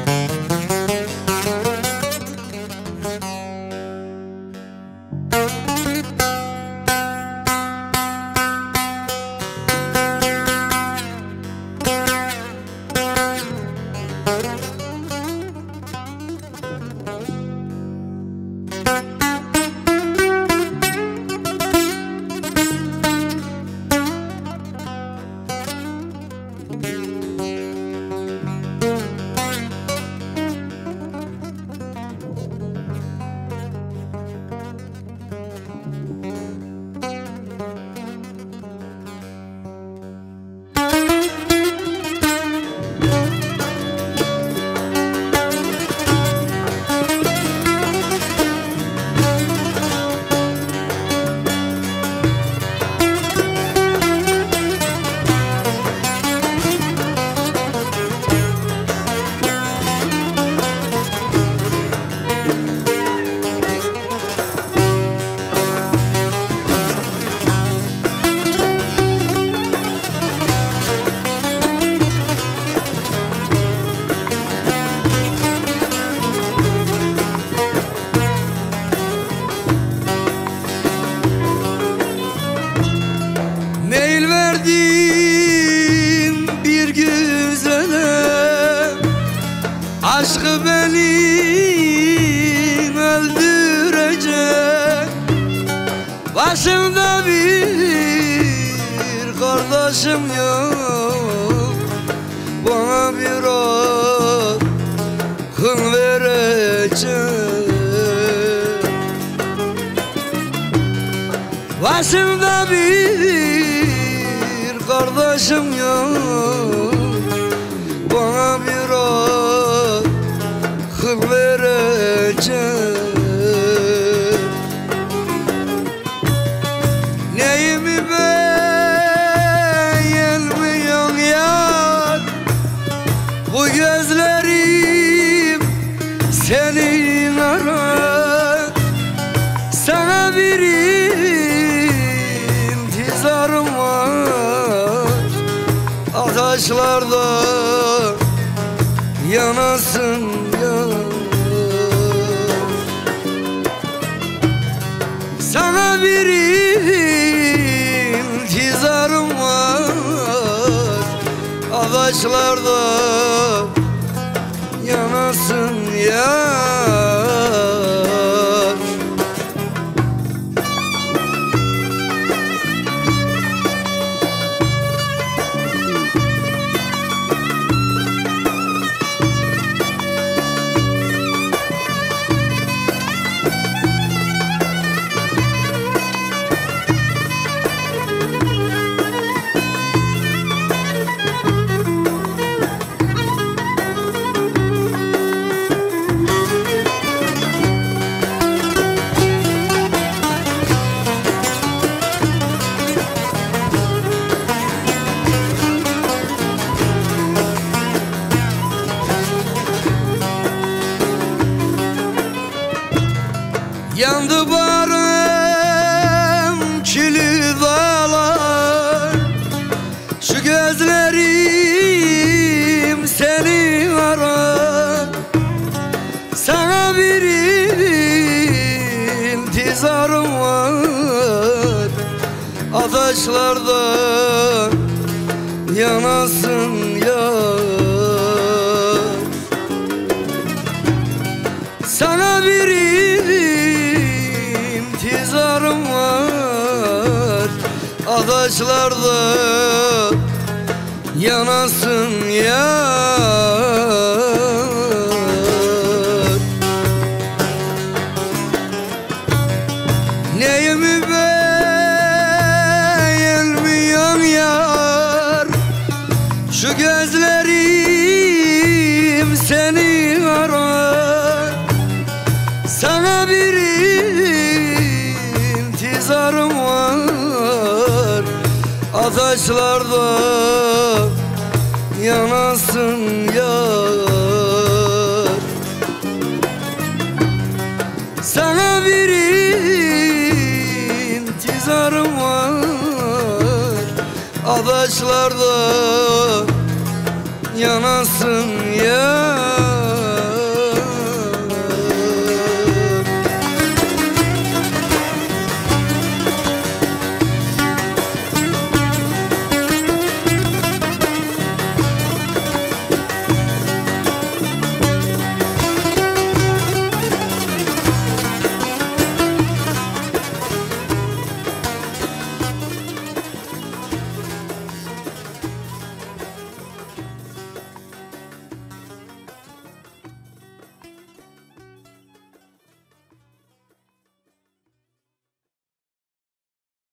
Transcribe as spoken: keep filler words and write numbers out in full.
Meyil verdim bir güzele, aşkı beni öldürecek. Başımda bir kardeşim yok, bana bir akıl verecek. Başımda bir kardeşim yok, bana bir akıl verecek. Neyimi beğenmiyorsun yar, bu gözlerim senin arar. Sana bir intizarım var, ateşlerde yanasın ya. Sana bir intizarım var, ateşlerde yanasın ya. Yandı barım kili dağlar, şu gözlerim seni arar. Sana bir intizarım var, ateşlerde yanasın yar. Sana bir intizarım var, ateşlerde yanasın yar. Neyimi beğenmiyorsun yar, şu gözlerim seni arar. Sana bir intizarım var, ateşlerde yanasın yar. Sana bir intizarım var, ateşlerde yanasın yar.